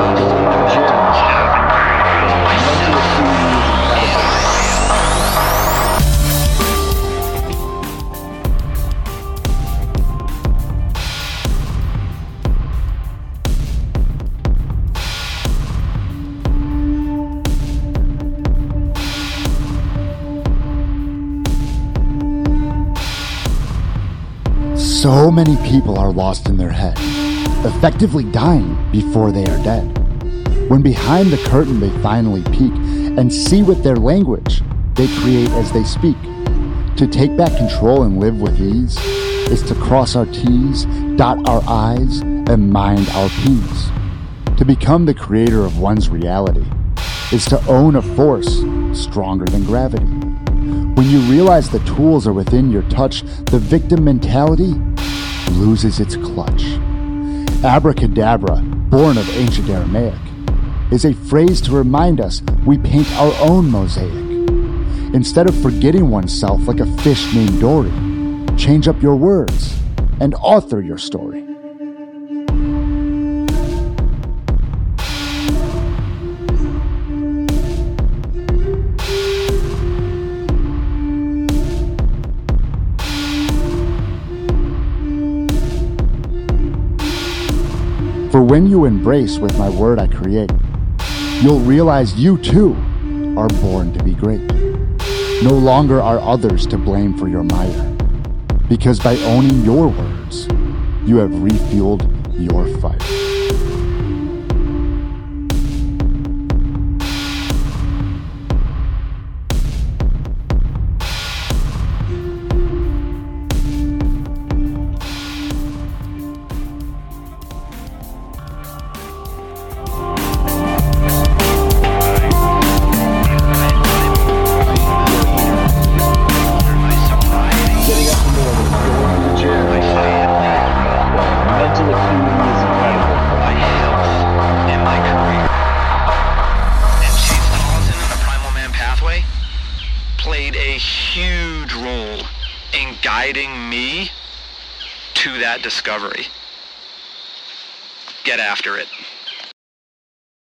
So many people are lost in their head, effectively dying before they are dead. When behind the curtain they finally peek and see with their language, they create as they speak. To take back control and live with ease is to cross our T's, dot our I's, and mind our P's. To become the creator of one's reality is to own a force stronger than gravity. When you realize the tools are within your touch, the victim mentality loses its clutch. Abracadabra, born of ancient Aramaic, is a phrase to remind us we paint our own mosaic. Instead of forgetting oneself like a fish named Dory, change up your words and author your story. For when you embrace with my word I create, you'll realize you too are born to be great. No longer are others to blame for your mire, because by owning your words, you have refueled your fire. Played a huge role in guiding me to that discovery. Get after it.